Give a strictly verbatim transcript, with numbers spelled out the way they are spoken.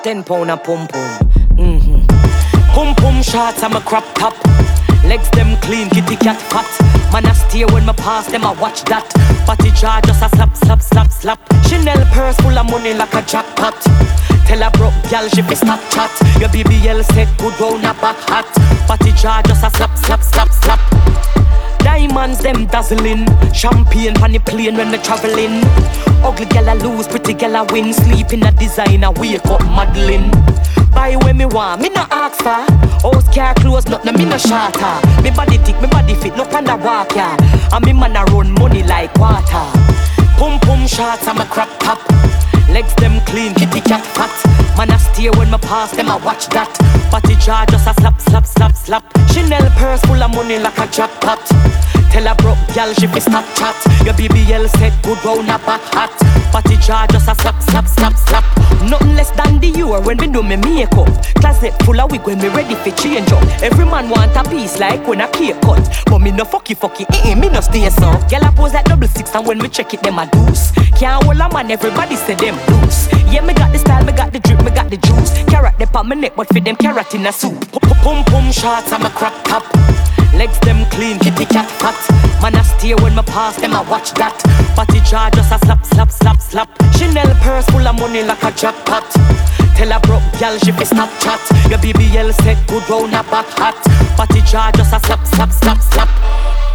ten pound a pum pum. Mm-hmm. Pum pum shots, I'm a crop top. Legs them clean, kitty cat fat. Man I steer when me pass them, I watch that. Body jar just a slap, slap, slap, slap. Chanel purse full of money like a jackpot. Tell a broke gal she fi stop chat. Your B B L set good round a back hat. Body jar just a slap, slap, slap, slap. Diamonds them dazzling. Champagne pan the plane when they traveling. Ugly gal a lose, pretty gal a win. Sleep in a designer, wake up modeling. Buy when me want, me no ask for. House car clothes, nothing me no shatter. Me body thick, me body fit, no panda walk ya. And me man a run money like water. Pum pum shots, I'm a crop top. Legs them clean, kitty cat fat. Man I steer when me pass them, I watch that. Body jar just a slap, slap, slap, slap. Chanel purse full of money like a jackpot. Tell a broke gal she fi stop chat. Your B B L set good round a back hat. Body jar just a slap, slap, slap, slap. Nothing less than the hour when me do me makeup. Closet full of wig when me ready fi change up. Every man want a piece like when a cake cut. But me no fucky fucky, eh eh, me no stay so. Gal a pose like double six and when me check it them a deuce. Can't hold a man, everybody say them loose. Yeah, me got the style, me got the drip, me got the juice. Carrot they on my neck, but for them carrot in a soup. Pum pum shots, I'm a crop top. Legs them clean, kitty cat fat. Man I steer when me pass them, I watch that. Body jar just a slap, slap, slap, slap. Chanel purse full of money like a jackpot. Tell a broke gal she fi stop chat. Your B B L set good round a back hat. Body jar just a slap, slap, slap, slap.